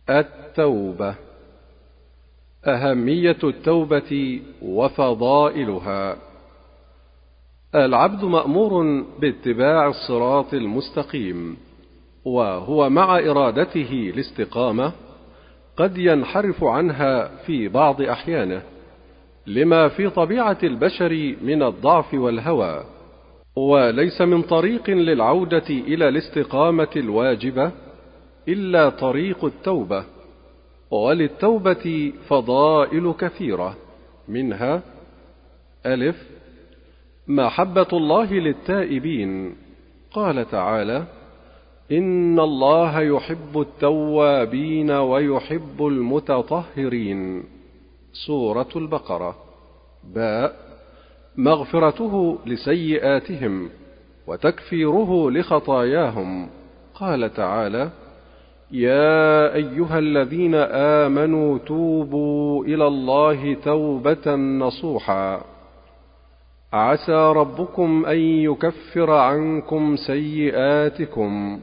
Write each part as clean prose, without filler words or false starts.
التوبة. أهمية التوبة وفضائلها. العبد مأمور باتباع الصراط المستقيم، وهو مع إرادته الاستقامة قد ينحرف عنها في بعض أحيانه، لما في طبيعة البشر من الضعف والهوى، وليس من طريق للعودة إلى الاستقامة الواجبة إلا طريق التوبة. وللتوبة فضائل كثيرة، منها: ألف، محبة الله للتائبين، قال تعالى: إن الله يحب التوابين ويحب المتطهرين، سورة البقرة. باء، مغفرته لسيئاتهم وتكفيره لخطاياهم، قال تعالى: يا أيها الذين آمنوا توبوا إلى الله توبة نصوحا عسى ربكم أن يكفر عنكم سيئاتكم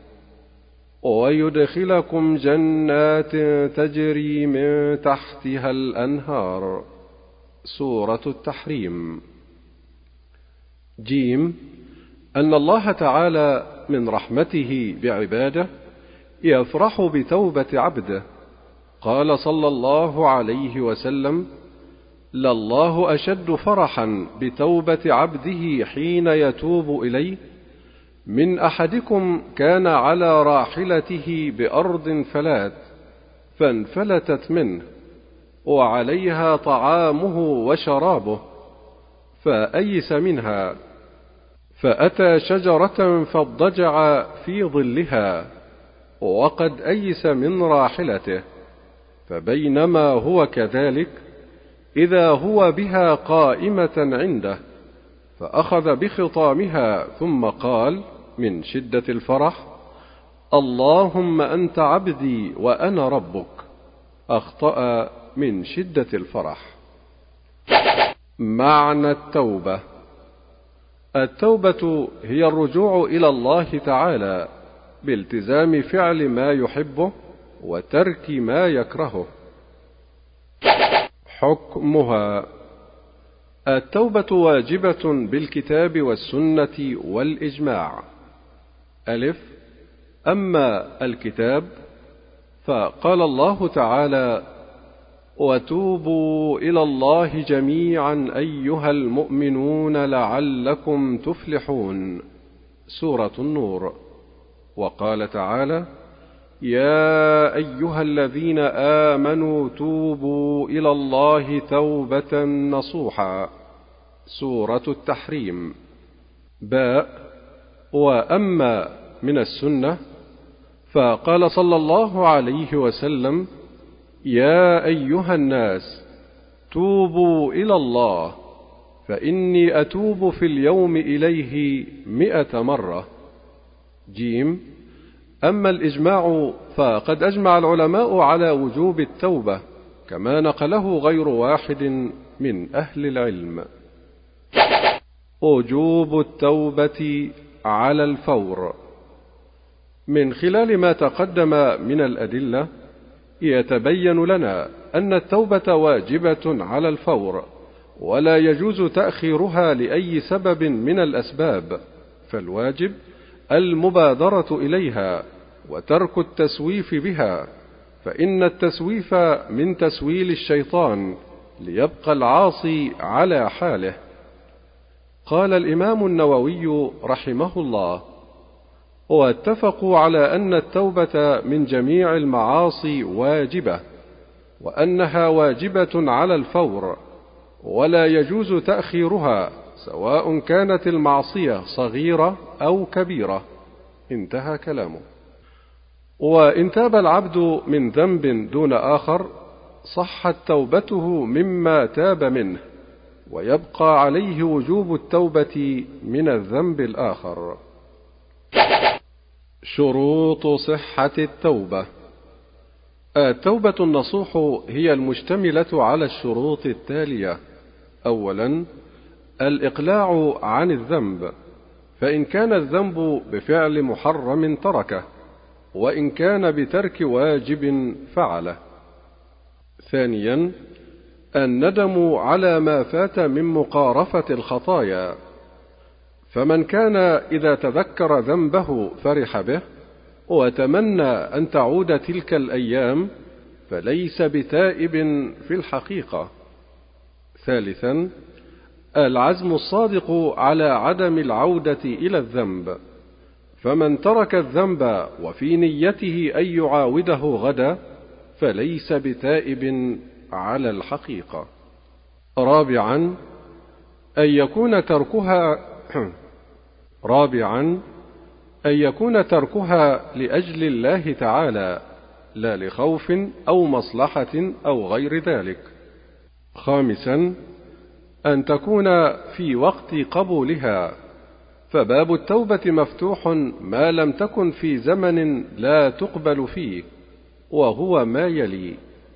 ويدخلكم جنات تجري من تحتها الأنهار، سورة التحريم. جيم، أن الله تعالى من رحمته بعباده يفرح بتوبة عبده، قال صلى الله عليه وسلم: لله أشد فرحا بتوبة عبده حين يتوب إليه من أحدكم كان على راحلته بأرض فلات فانفلتت منه وعليها طعامه وشرابه فأيس منها، فأتى شجرة فاضطجع في ظلها وقد أيس من راحلته، فبينما هو كذلك إذا هو بها قائمة عنده، فأخذ بخطامها ثم قال من شدة الفرح: اللهم أنت عبدي وأنا ربك. أخطأ من شدة الفرح. معنى التوبة. التوبة هي الرجوع إلى الله تعالى بالتزام فعل ما يحبه وترك ما يكرهه. حكمها. التوبة واجبة بالكتاب والسنة والإجماع. ألف، أما الكتاب فقال الله تعالى: وتوبوا إلى الله جميعا أيها المؤمنون لعلكم تفلحون، سورة النور. وقال تعالى: يا أيها الذين آمنوا توبوا إلى الله توبة نصوحا، سورة التحريم. باء، وأما من السنة فقال صلى الله عليه وسلم: يا أيها الناس توبوا إلى الله فإني أتوب في اليوم إليه 100 مرة. جيم، أما الإجماع فقد أجمع العلماء على وجوب التوبة كما نقله غير واحد من أهل العلم. وجوب التوبة على الفور. من خلال ما تقدم من الأدلة يتبين لنا أن التوبة واجبة على الفور، ولا يجوز تأخيرها لأي سبب من الأسباب، فالواجب المبادرة إليها وترك التسويف بها، فإن التسويف من تسويل الشيطان ليبقى العاصي على حاله. قال الإمام النووي رحمه الله: واتفقوا على أن التوبة من جميع المعاصي واجبة، وأنها واجبة على الفور، ولا يجوز تأخيرها سواء كانت المعصية صغيرة أو كبيرة. انتهى كلامه. وإن تاب العبد من ذنب دون آخر صحت توبته مما تاب منه، ويبقى عليه وجوب التوبة من الذنب الآخر. شروط صحة التوبة. التوبة النصوح هي المشتملة على الشروط التالية: أولا، الإقلاع عن الذنب، فإن كان الذنب بفعل محرم تركه، وإن كان بترك واجب فعله. ثانيا الندم على ما فات من مقارفة الخطايا، فمن كان إذا تذكر ذنبه فرح به وتمنى أن تعود تلك الأيام فليس بتائب في الحقيقة. ثالثا العزم الصادق على عدم العودة إلى الذنب، فمن ترك الذنب وفي نيته أن يعاوده غدا فليس بتائب على الحقيقة. رابعا أن يكون تركها لأجل الله تعالى لا لخوف أو مصلحة أو غير ذلك. خامسا أن تكون في وقت قبولها، فباب التوبة مفتوح ما لم تكن في زمن لا تقبل فيه، وهو ما يلي: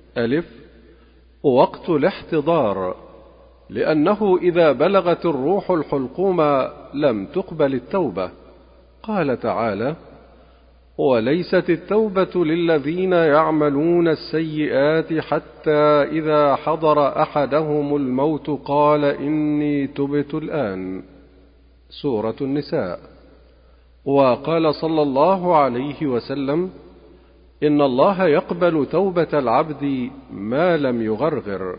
وقت الاحتضار، لأنه إذا بلغت الروح الحلقوم لم تقبل التوبة. قال تعالى: وليست التوبة للذين يعملون السيئات حتى إذا حضر أحدهم الموت قال إني تبت الآن. سورة النساء. وقال صلى الله عليه وسلم: إن الله يقبل توبة العبد ما لم يغرغر.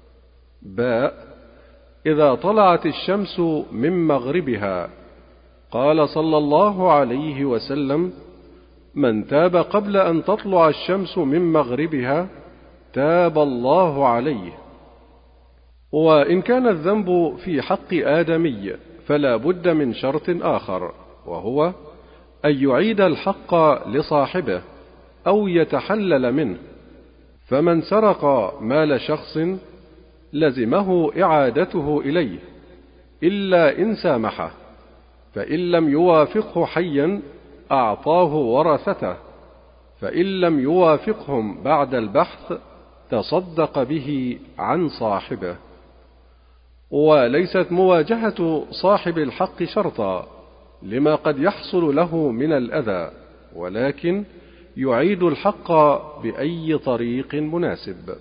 إذا طلعت الشمس من مغربها. قال صلى الله عليه وسلم: من تاب قبل أن تطلع الشمس من مغربها تاب الله عليه. وإن كان الذنب في حق آدمي فلا بد من شرط آخر، وهو أن يعيد الحق لصاحبه أو يتحلل منه. فمن سرق مال شخص لزمه إعادته إليه إلا إن سامحه، فإن لم يوافقه حيا أعطاه ورثته، فإن لم يوافقهم بعد البحث تصدق به عن صاحبه. وليست مواجهة صاحب الحق شرطا لما قد يحصل له من الأذى، ولكن يعيد الحق بأي طريق مناسب.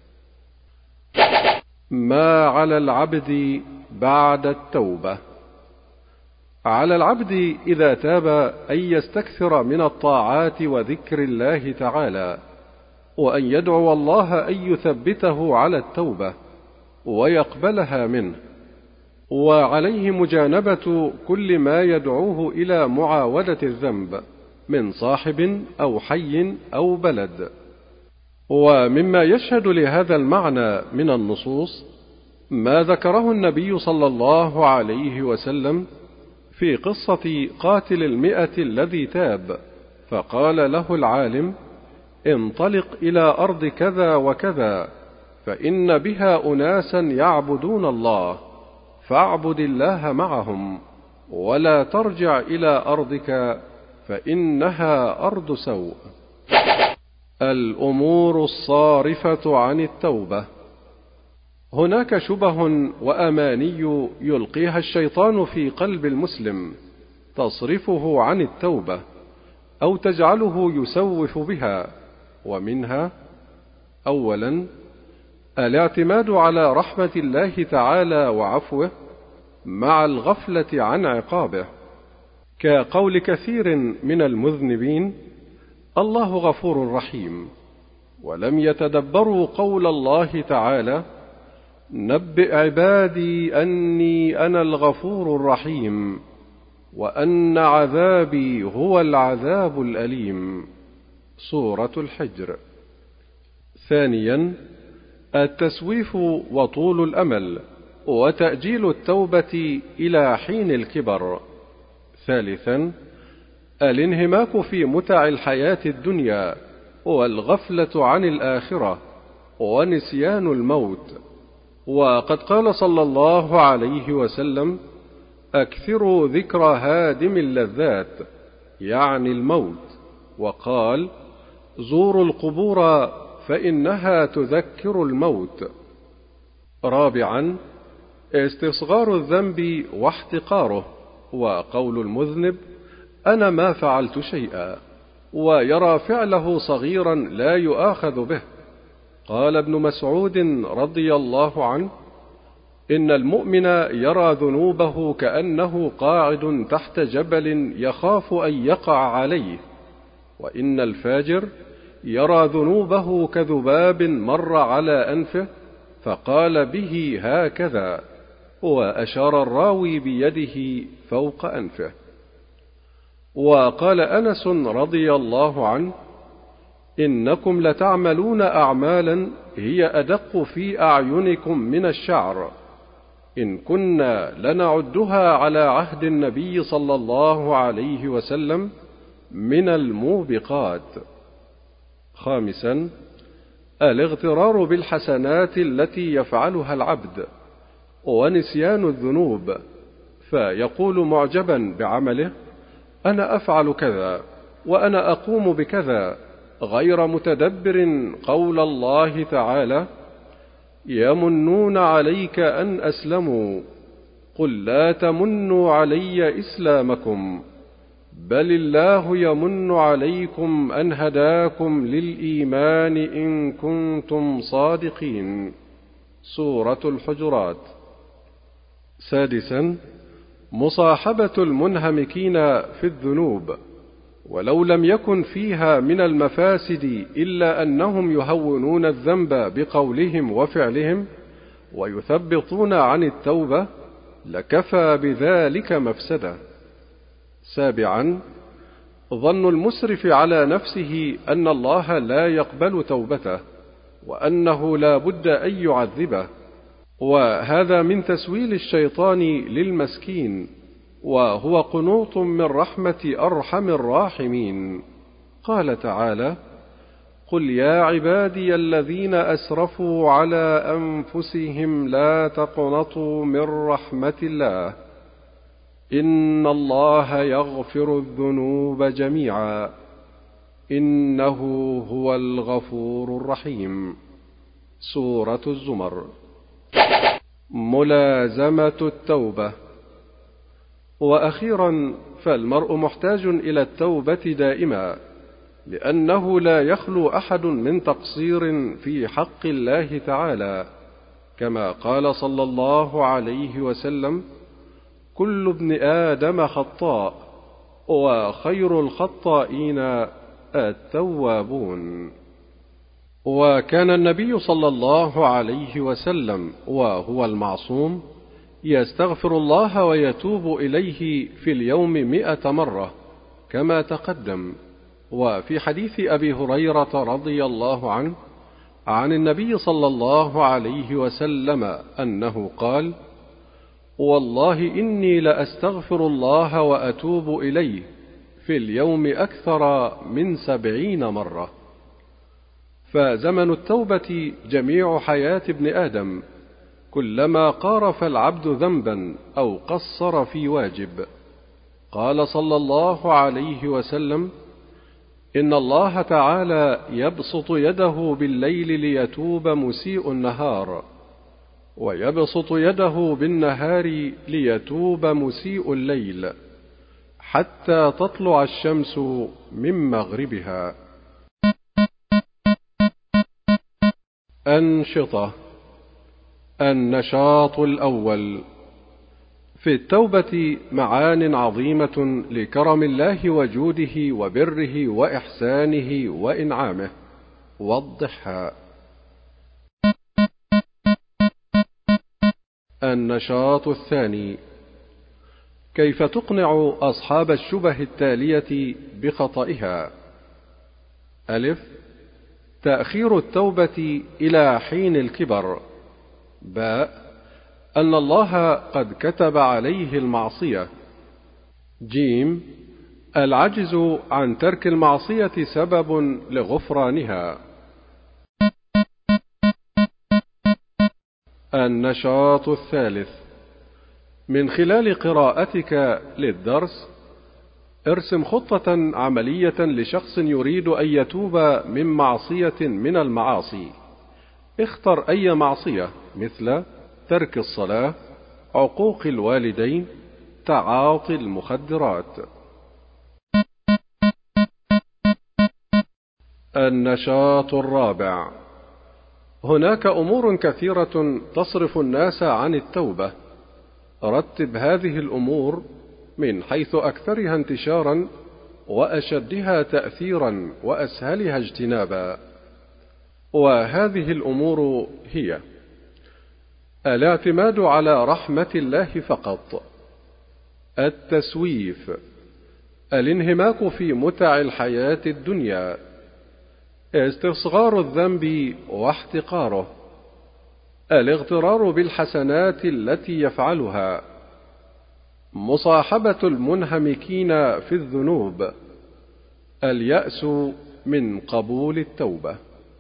ما على العبد بعد التوبة. على العبد إذا تاب أن يستكثر من الطاعات وذكر الله تعالى، وأن يدعو الله أن يثبته على التوبة ويقبلها منه، وعليه مجانبة كل ما يدعوه إلى معاودة الذنب من صاحب أو حي أو بلد. ومما يشهد لهذا المعنى من النصوص ما ذكره النبي صلى الله عليه وسلم في قصة قاتل 100 الذي تاب، فقال له العالم: انطلق إلى أرض كذا وكذا فإن بها أناسا يعبدون الله، فاعبد الله معهم ولا ترجع إلى أرضك فإنها أرض سوء. الأمور الصارفة عن التوبة. هناك شبه وأماني يلقيها الشيطان في قلب المسلم تصرفه عن التوبة أو تجعله يسوف بها، ومنها: أولا الاعتماد على رحمة الله تعالى وعفوه مع الغفلة عن عقابه، كقول كثير من المذنبين: الله غفور رحيم، ولم يتدبروا قول الله تعالى: نبئ عبادي أني أنا الغفور الرحيم وأن عذابي هو العذاب الأليم. سورة الحجر. ثانيا التسويف وطول الأمل وتأجيل التوبة إلى حين الكبر. ثالثا الانهماك في متع الحياة الدنيا والغفلة عن الآخرة ونسيان الموت. وقد قال صلى الله عليه وسلم: أكثروا ذكر هادم اللذات، يعني الموت. وقال: زوروا القبور فإنها تذكر الموت. رابعا استصغار الذنب واحتقاره، وقول المذنب: أنا ما فعلت شيئا. ويرى فعله صغيرا لا يؤاخذ به. قال ابن مسعود رضي الله عنه: إن المؤمن يرى ذنوبه كأنه قاعد تحت جبل يخاف أن يقع عليه، وإن الفاجر يرى ذنوبه كذباب مر على أنفه فقال به هكذا، وأشار الراوي بيده فوق أنفه. وقال أنس رضي الله عنه: إنكم لتعملون أعمالا هي أدق في أعينكم من الشعر، إن كنا لنعدها على عهد النبي صلى الله عليه وسلم من الموبقات. خامسا: الاغترار بالحسنات التي يفعلها العبد، ونسيان الذنوب، فيقول معجبا بعمله: أنا أفعل كذا وأنا أقوم بكذا، غير متدبر قول الله تعالى: يمنون عليك أن أسلموا، قل لا تمنوا علي إسلامكم، بل الله يمن عليكم أن هداكم للإيمان إن كنتم صادقين. سورة الحجرات. سادسا: مصاحبة المنهمكين في الذنوب، ولو لم يكن فيها من المفاسد إلا أنهم يهونون الذنب بقولهم وفعلهم ويثبطون عن التوبة، لكفى بذلك مفسدة. سابعا: ظن المسرف على نفسه أن الله لا يقبل توبته، وأنه لا بد أن يعذبه، وهذا من تسويل الشيطان للمسكين، وهو قنوط من رحمة أرحم الراحمين. قال تعالى: قل يا عبادي الذين أسرفوا على أنفسهم لا تقنطوا من رحمة الله، إن الله يغفر الذنوب جميعا، إنه هو الغفور الرحيم. سورة الزمر. ملازمة التوبة. وأخيرا، فالمرء محتاج إلى التوبة دائما، لأنه لا يخلو أحد من تقصير في حق الله تعالى، كما قال صلى الله عليه وسلم: كل ابن آدم خطاء، وخير الخطائين التوابون. وكان النبي صلى الله عليه وسلم وهو المعصوم يستغفر الله ويتوب إليه في اليوم 100 مرة كما تقدم. وفي حديث أبي هريرة رضي الله عنه عن النبي صلى الله عليه وسلم أنه قال: والله إني لأستغفر الله وأتوب إليه في اليوم أكثر من 70 مرة. فزمن التوبة جميع حياة ابن آدم، كلما قارف العبد ذنبا أو قصر في واجب. قال صلى الله عليه وسلم: إن الله تعالى يبسط يده بالليل ليتوب مسيء النهار، ويبسط يده بالنهار ليتوب مسيء الليل، حتى تطلع الشمس من مغربها. أنشطة. النشاط الأول: في التوبة معان عظيمة لكرم الله وجوده وبره وإحسانه وإنعامه. وضحها. النشاط الثاني: كيف تقنع أصحاب الشبه التالية بخطئها. أ: تأخير التوبة إلى حين الكبر. ب: أن الله قد كتب عليه المعصية. ج: العجز عن ترك المعصية سبب لغفرانها. النشاط الثالث: من خلال قراءتك للدرس ارسم خطة عملية لشخص يريد أن يتوب من معصية من المعاصي. اختر أي معصية، مثل ترك الصلاة، عقوق الوالدين، تعاطي المخدرات. النشاط الرابع. هناك أمور كثيرة تصرف الناس عن التوبة. رتب هذه الأمور من حيث أكثرها انتشارا وأشدها تأثيرا وأسهلها اجتنابا. وهذه الأمور هي: الاعتماد على رحمة الله فقط، التسويف، الانهماك في متع الحياة الدنيا، استصغار الذنب واحتقاره، الاغترار بالحسنات التي يفعلها، مصاحبة المنهمكين في الذنوب، اليأس من قبول التوبة.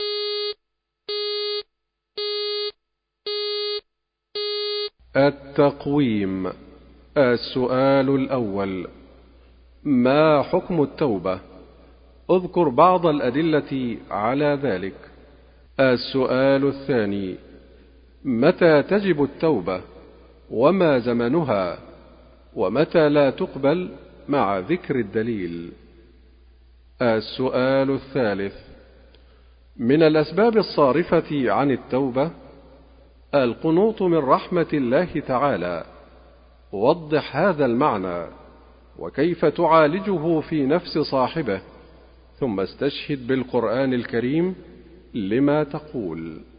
التقويم. السؤال الأول: ما حكم التوبة؟ اذكر بعض الأدلة على ذلك. السؤال الثاني: متى تجب التوبة؟ وما زمنها؟ ومتى لا تقبل مع ذكر الدليل؟ السؤال الثالث: من الأسباب الصارفة عن التوبة القنوط من رحمة الله تعالى. وضح هذا المعنى وكيف تعالجه في نفس صاحبه، ثم استشهد بالقرآن الكريم لما تقول.